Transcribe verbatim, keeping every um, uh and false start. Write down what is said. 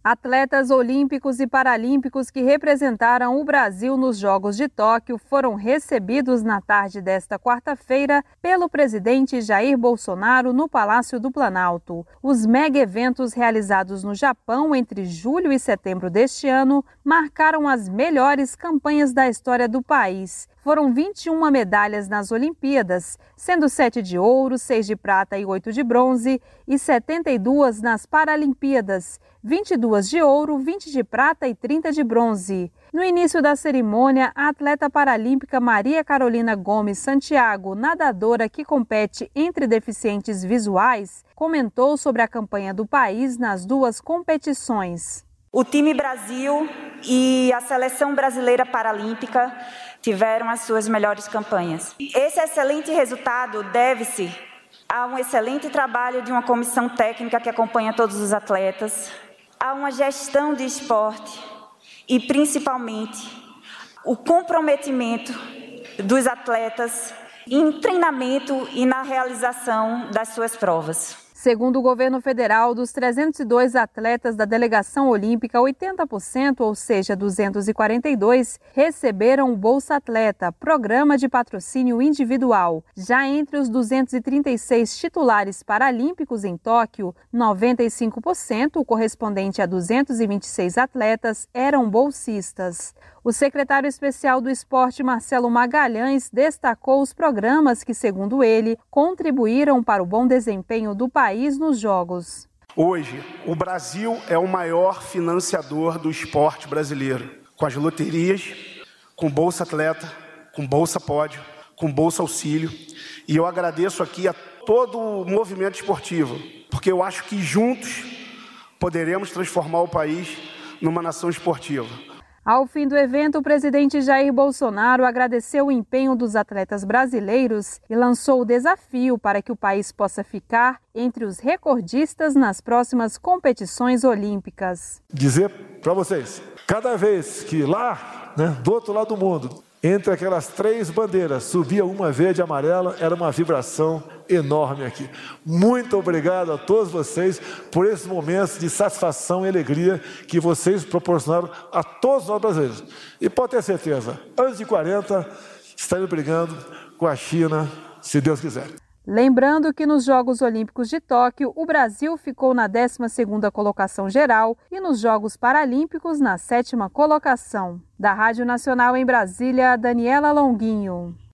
Atletas olímpicos e paralímpicos que representaram o Brasil nos Jogos de Tóquio foram recebidos na tarde desta quarta-feira pelo presidente Jair Bolsonaro no Palácio do Planalto. Os mega-eventos realizados no Japão entre julho e setembro deste ano marcaram as melhores campanhas da história do país. Foram vinte e uma medalhas nas Olimpíadas, sendo sete de ouro, seis de prata e oito de bronze, e setenta e duas nas Paralimpíadas, vinte e duas de ouro, vinte de prata e trinta de bronze. No início da cerimônia, a atleta paralímpica Maria Carolina Gomes Santiago, nadadora que compete entre deficientes visuais, comentou sobre a campanha do país nas duas competições. O time Brasil e a seleção brasileira paralímpica tiveram as suas melhores campanhas. Esse excelente resultado deve-se a um excelente trabalho de uma comissão técnica que acompanha todos os atletas, a uma gestão de esporte e, principalmente, o comprometimento dos atletas em treinamento e na realização das suas provas. Segundo o governo federal, dos trezentos e dois atletas da delegação olímpica, oitenta por cento, ou seja, duzentos e quarenta e dois, receberam o Bolsa Atleta, programa de patrocínio individual. Já entre os duzentos e trinta e seis titulares paralímpicos em Tóquio, noventa e cinco por cento, o correspondente a duzentos e vinte e seis atletas, eram bolsistas. O secretário especial do esporte, Marcelo Magalhães, destacou os programas que, segundo ele, contribuíram para o bom desempenho do país nos Jogos. Hoje, o Brasil é o maior financiador do esporte brasileiro, com as loterias, com Bolsa Atleta, com Bolsa Pódio, com Bolsa Auxílio. E eu agradeço aqui a todo o movimento esportivo, porque eu acho que juntos poderemos transformar o país numa nação esportiva. Ao fim do evento, o presidente Jair Bolsonaro agradeceu o empenho dos atletas brasileiros e lançou o desafio para que o país possa ficar entre os recordistas nas próximas competições olímpicas. Dizer para vocês, cada vez que lá, né, do outro lado do mundo, entre aquelas três bandeiras, subia uma verde e amarela, era uma vibração enorme aqui. Muito obrigado a todos vocês por esses momentos de satisfação e alegria que vocês proporcionaram a todos nós brasileiros. E pode ter certeza, antes de quarenta, estaremos brigando com a China, se Deus quiser. Lembrando que nos Jogos Olímpicos de Tóquio, o Brasil ficou na décima segunda colocação geral e nos Jogos Paralímpicos na sétima colocação. Da Rádio Nacional em Brasília, Daniela Longuinho.